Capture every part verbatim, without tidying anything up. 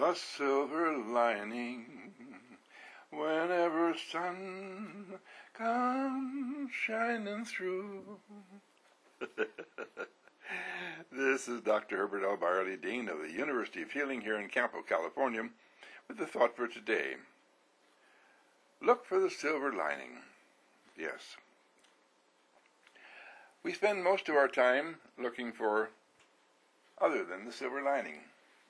a silver lining whenever sun comes shining through. This is Doctor Herbert L. Barley, Dean of the University of Healing here in Campo, California, with the thought for today. Look for the silver lining. Yes. We spend most of our time looking for other than the silver lining.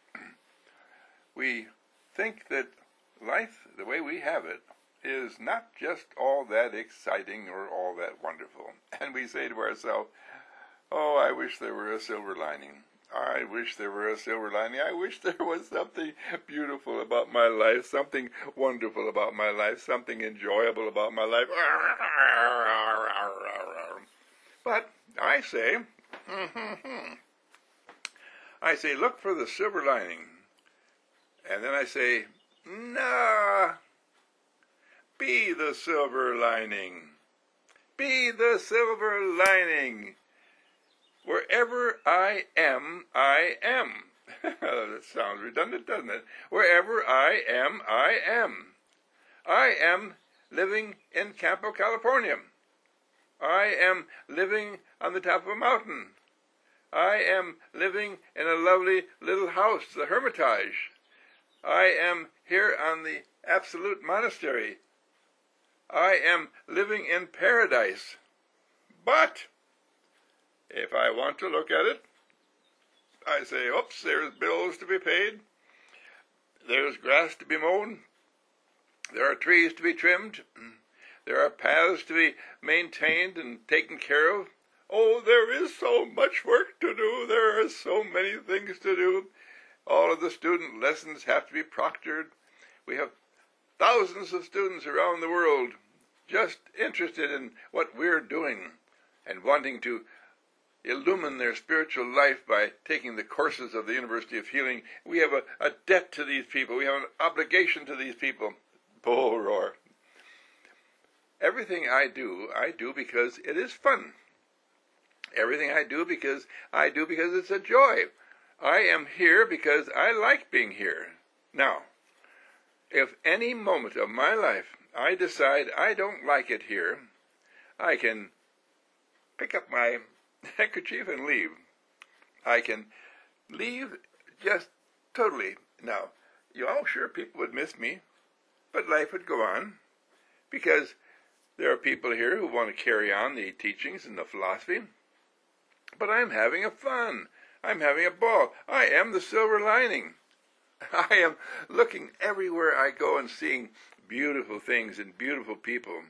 We think that life, the way we have it, is not just all that exciting or all that wonderful. And we say to ourselves, oh, I wish there were a silver lining. I wish there were a silver lining. I wish there was something beautiful about my life, something wonderful about my life, something enjoyable about my life. But I say, I say, look for the silver lining. And then I say, nah, be the silver lining. Be the silver lining. Wherever I am, I am. That sounds redundant, doesn't it? Wherever I am, I am. I am living in Campo, California. I am living on the top of a mountain. I am living in a lovely little house, the Hermitage. I am here on the Absolute Monastery. I am living in paradise. But if I want to look at it, I say, oops, there's bills to be paid. There's grass to be mown. There are trees to be trimmed. There are paths to be maintained and taken care of. Oh, there is so much work to do. There are so many things to do. All of the student lessons have to be proctored. We have thousands of students around the world just interested in what we're doing and wanting to illumine their spiritual life by taking the courses of the University of Healing. We have a, a debt to these people. We have an obligation to these people. Bull roar. Everything I do, I do because it is fun. Everything I do because I do because it's a joy. I am here because I like being here. Now, if any moment of my life I decide I don't like it here, I can pick up my handkerchief and leave. I can leave just totally. Now, you all sure people would miss me, but life would go on, because there are people here who want to carry on the teachings and the philosophy, but I'm having a fun. I'm having a ball. I am the silver lining. I am looking everywhere I go and seeing beautiful things and beautiful people.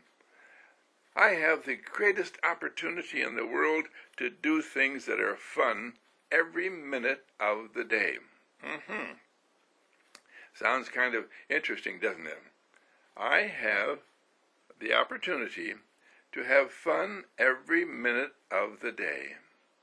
I have the greatest opportunity in the world to do things that are fun every minute of the day. Mm-hmm. Sounds kind of interesting, doesn't it? I have the opportunity to have fun every minute of the day.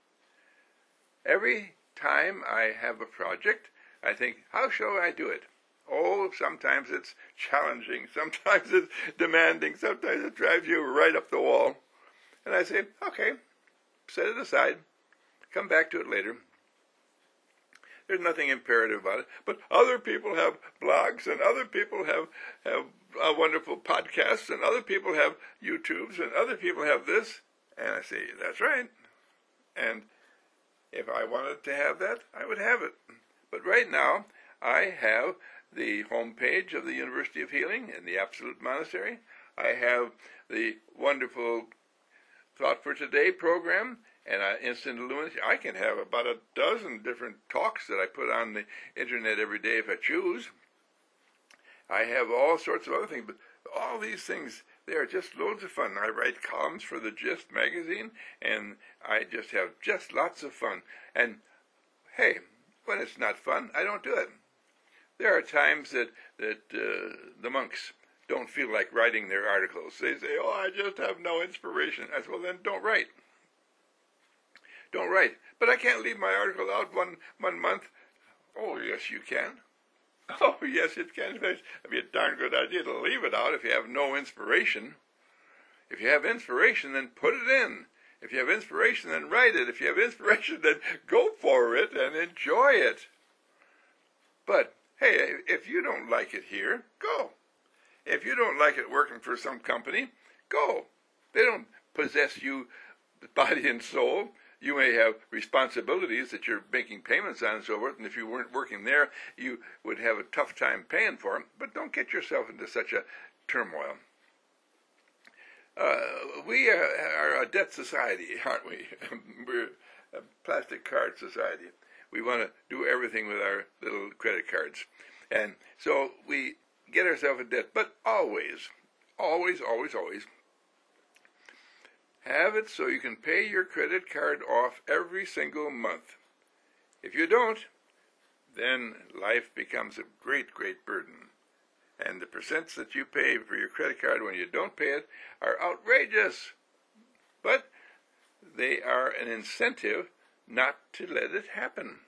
Every time I have a project, I think, how shall I do it? Oh, sometimes it's challenging, sometimes it's demanding, sometimes it drives you right up the wall. And I say, okay, set it aside, come back to it later. There's nothing imperative about it. But other people have blogs, and other people have, have uh, wonderful podcasts, and other people have YouTubes, and other people have this. And I say, that's right. And if I wanted to have that, I would have it. But right now, I have the homepage of the University of Healing in the Absolute Monastery. I have the wonderful Thought for Today program and uh, Instant Illumination. I can have about a dozen different talks that I put on the internet every day if I choose. I have all sorts of other things, but all these things, they are just loads of fun. I write columns for the Gist magazine, and I just have just lots of fun. And, hey, when it's not fun, I don't do it. There are times that, that uh, the monks don't feel like writing their articles. They say, oh, I just have no inspiration. I said, well, then don't write. Don't write. But I can't leave my article out one, one month. Oh, yes, you can. Oh, yes, it can. It'd be a darn good idea to leave it out if you have no inspiration. If you have inspiration, then put it in. If you have inspiration, then write it. If you have inspiration, then go for it and enjoy it. But Hey, if you don't like it here, go. If you don't like it working for some company, go. They don't possess you body and soul. You may have responsibilities that you're making payments on and so forth, and if you weren't working there, you would have a tough time paying for them. But don't get yourself into such a turmoil. Uh, we are, are a debt society, aren't we? We're a plastic card society. We want to do everything with our little credit cards. And so we get ourselves in debt. But always, always, always, always, have it so you can pay your credit card off every single month. If you don't, then life becomes a great, great burden. And the percents that you pay for your credit card when you don't pay it are outrageous. But they are an incentive not to let it happen.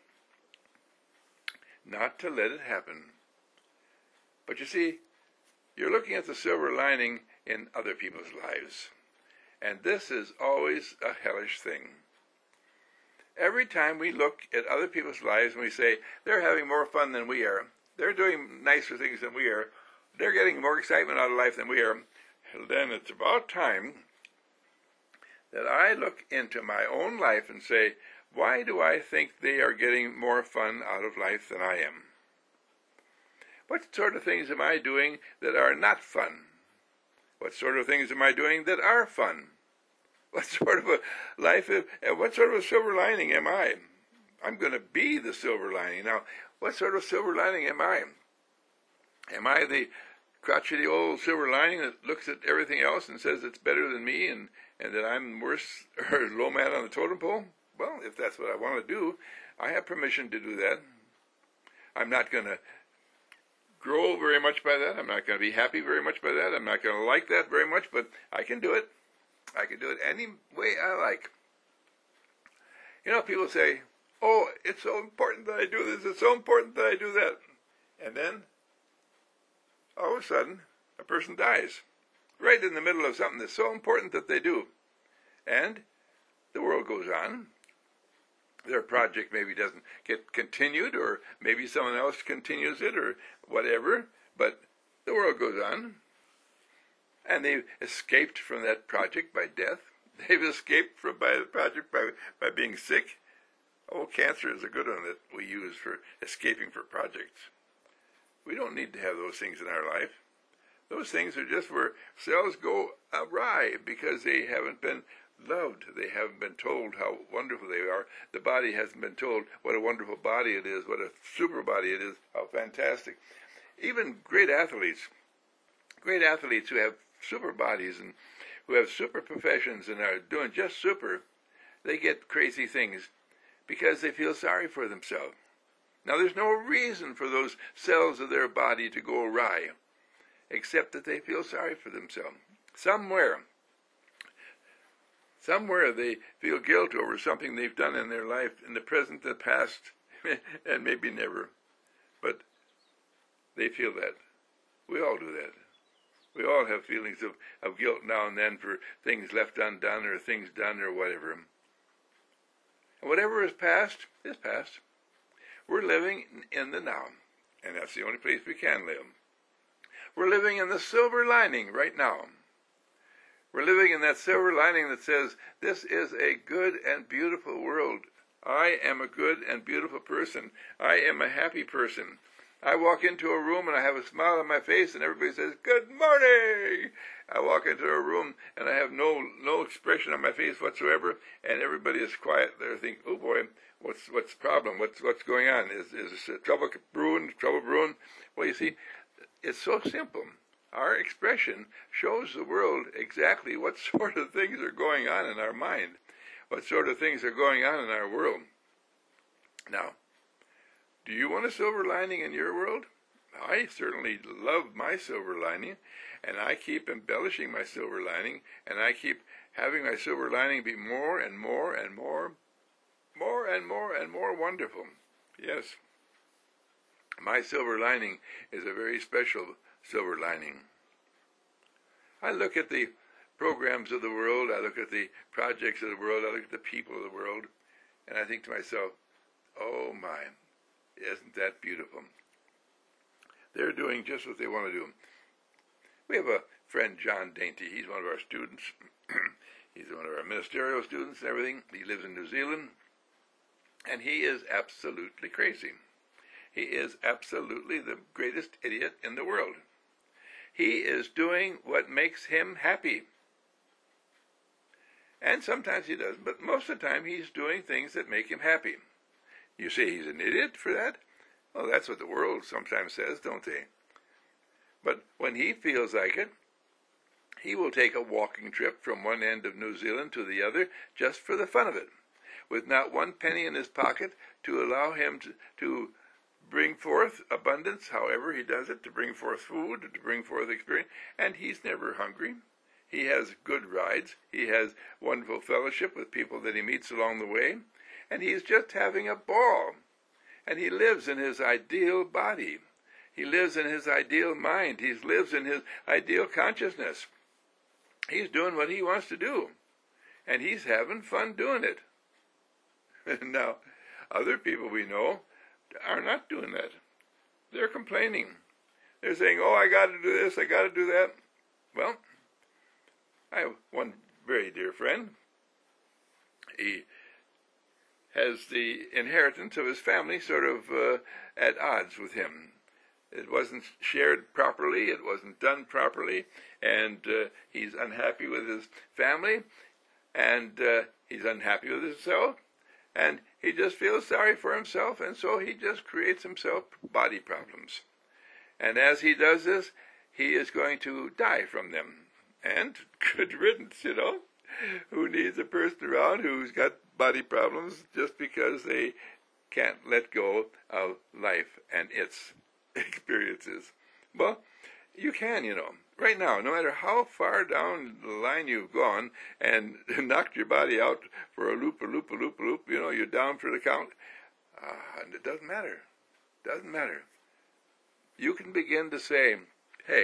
Not to let it happen. But you see, you're looking at the silver lining in other people's lives. And this is always a hellish thing. Every time we look at other people's lives and we say, they're having more fun than we are, they're doing nicer things than we are, they're getting more excitement out of life than we are, then it's about time that I look into my own life and say, why do I think they are getting more fun out of life than I am? What sort of things am I doing that are not fun? What sort of things am I doing that are fun? What sort of a life, is, what sort of a silver lining am I? I'm going to be the silver lining. Now, what sort of silver lining am I? Am I the crotchety old silver lining that looks at everything else and says it's better than me and, and that I'm worse or low man on the totem pole? Well, if that's what I want to do, I have permission to do that. I'm not going to grow very much by that. I'm not going to be happy very much by that. I'm not going to like that very much, but I can do it. I can do it any way I like. You know, people say, oh, it's so important that I do this. It's so important that I do that. And then, all of a sudden, a person dies. Right in the middle of something that's so important that they do. And the world goes on. Their project maybe doesn't get continued, or maybe someone else continues it, or whatever, but the world goes on. And they've escaped from that project by death. They've escaped from by the project by, by being sick. Oh, cancer is a good one that we use for escaping from projects. We don't need to have those things in our life. Those things are just where cells go awry because they haven't been loved. They haven't been told how wonderful they are. The body hasn't been told what a wonderful body it is, what a super body it is, how fantastic. Even great athletes, great athletes who have super bodies and who have super professions and are doing just super, they get crazy things because they feel sorry for themselves. Now, there's no reason for those cells of their body to go awry, except that they feel sorry for themselves. Somewhere, somewhere they feel guilt over something they've done in their life, in the present, the past, and maybe never. But they feel that. We all do that. We all have feelings of, of guilt now and then for things left undone or things done or whatever. And whatever is past is past. We're living in the now, and that's the only place we can live. We're living in the silver lining right now. We're living in that silver lining that says, this is a good and beautiful world. I am a good and beautiful person. I am a happy person. I walk into a room and I have a smile on my face and everybody says, good morning. I walk into a room and I have no no expression on my face whatsoever and everybody is quiet. They're thinking, oh boy, what's what's the problem? What's what's going on? Is is trouble brewing? Trouble brewing? Well, you see, it's so simple. Our expression shows the world exactly what sort of things are going on in our mind, what sort of things are going on in our world. Now, do you want a silver lining in your world? I certainly love my silver lining, and I keep embellishing my silver lining, and I keep having my silver lining be more and more and more, more and more and more wonderful. Yes, my silver lining is a very special silver lining. I look at the programs of the world, I look at the projects of the world, I look at the people of the world, and I think to myself, oh my, isn't that beautiful? They're doing just what they want to do. We have a friend, John Dainty. He's one of our students. He's one of our ministerial students and everything. He lives in New Zealand. And he is absolutely crazy. He is absolutely the greatest idiot in the world. He is doing what makes him happy. And sometimes he doesn't, but most of the time he's doing things that make him happy. You say he's an idiot for that? Well, that's what the world sometimes says, don't they? But when he feels like it, he will take a walking trip from one end of New Zealand to the other just for the fun of it, with not one penny in his pocket to allow him to, to bring forth abundance, however he does it, to bring forth food, to bring forth experience, and he's never hungry. He has good rides. He has wonderful fellowship with people that he meets along the way, and he's just having a ball. And he lives in his ideal body. He lives in his ideal mind. He lives in his ideal consciousness. He's doing what he wants to do, and he's having fun doing it. Now, other people we know are not doing that. They're complaining. They're saying, oh, I got to do this, I got to do that. Well, I have one very dear friend. He has the inheritance of his family sort of uh, at odds with him. It wasn't shared properly, it wasn't done properly, and uh, he's unhappy with his family, and uh, he's unhappy with himself, and he just feels sorry for himself, and so he just creates himself body problems. And as he does this, he is going to die from them. And good riddance, you know. Who needs a person around who's got body problems just because they can't let go of life and its experiences? Well, you can, you know. Right now, no matter how far down the line you've gone and knocked your body out for a loop, a loop, a loop, a loop, you know, you're down for the count, uh, and it doesn't matter. Doesn't matter. You can begin to say, hey,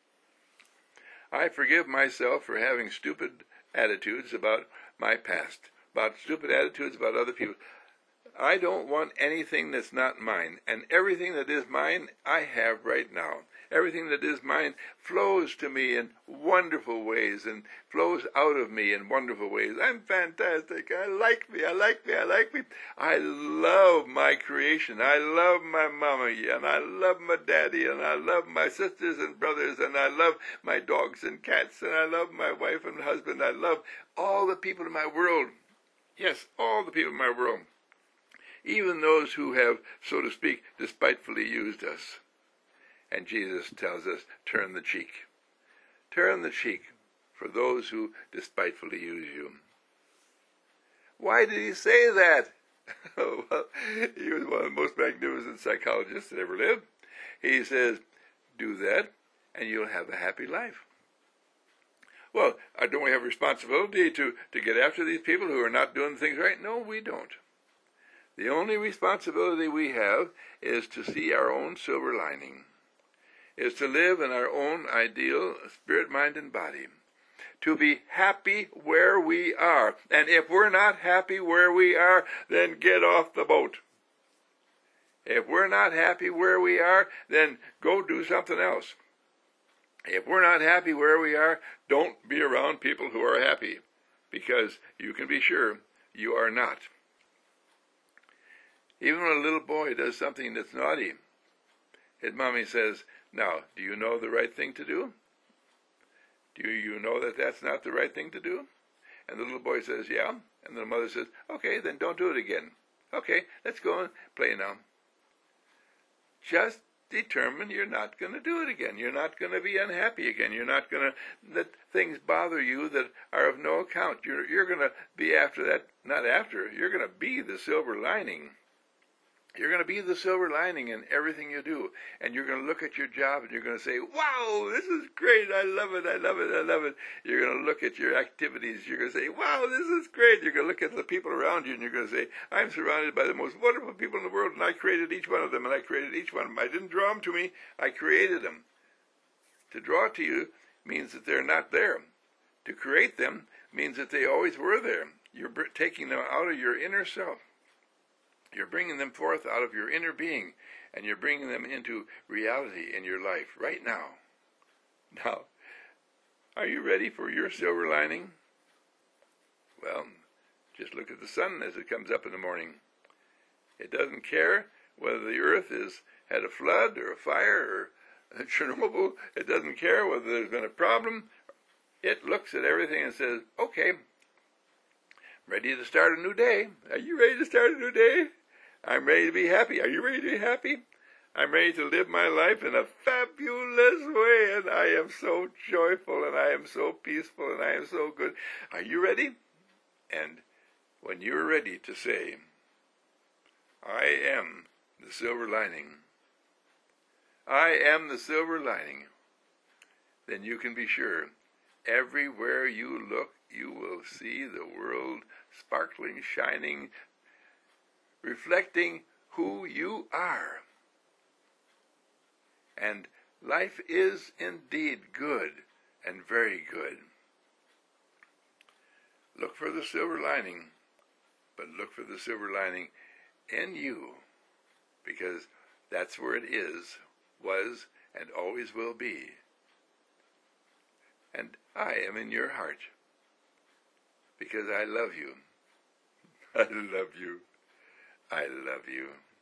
I forgive myself for having stupid attitudes about my past, about stupid attitudes about other people. I don't want anything that's not mine, and everything that is mine, I have right now. Everything that is mine flows to me in wonderful ways and flows out of me in wonderful ways. I'm fantastic. I like me. I like me. I like me. I love my creation. I love my mama, and I love my daddy, and I love my sisters and brothers, and I love my dogs and cats, and I love my wife and husband. I love all the people in my world. Yes, all the people in my world. Even those who have, so to speak, despitefully used us. And Jesus tells us, turn the cheek. Turn the cheek for those who despitefully use you. Why did he say that? Well, he was one of the most magnificent psychologists that ever lived. He says, do that, and you'll have a happy life. Well, don't we have a responsibility to, to get after these people who are not doing things right? No, we don't. The only responsibility we have is to see our own silver lining, is to live in our own ideal spirit, mind, and body, to be happy where we are. And if we're not happy where we are, then get off the boat. If we're not happy where we are, then go do something else. If we're not happy where we are, don't be around people who are happy, because you can be sure you are not. Even when a little boy does something that's naughty, his mommy says, now, do you know the right thing to do? Do you know that that's not the right thing to do? And the little boy says, yeah. And the mother says, okay, then don't do it again. Okay, let's go and play now. Just determine you're not going to do it again. You're not going to be unhappy again. You're not going to let things bother you that are of no account. You're, you're going to be after that, not after, you're going to be the silver lining. You're going to be the silver lining in everything you do. And you're going to look at your job and you're going to say, wow, this is great. I love it. I love it. I love it. You're going to look at your activities. You're going to say, wow, this is great. You're going to look at the people around you and you're going to say, I'm surrounded by the most wonderful people in the world, and I created each one of them, and I created each one of them. I didn't draw them to me. I created them. To draw to you means that they're not there. To create them means that they always were there. You're taking them out of your inner self. You're bringing them forth out of your inner being, and you're bringing them into reality in your life right now. Now, are you ready for your silver lining? Well, just look at the sun as it comes up in the morning. It doesn't care whether the earth has had a flood or a fire or Chernobyl. It doesn't care whether there's been a problem. It looks at everything and says, okay, ready to start a new day. Are you ready to start a new day? I'm ready to be happy. Are you ready to be happy? I'm ready to live my life in a fabulous way, and I am so joyful, and I am so peaceful, and I am so good. Are you ready? And when you're ready to say, I am the silver lining, I am the silver lining, then you can be sure everywhere you look, you will see the world sparkling, shining, reflecting who you are. And life is indeed good and very good. Look for the silver lining, but look for the silver lining in you, because that's where it is, was, and always will be. And I am in your heart, because I love you. I love you. I love you.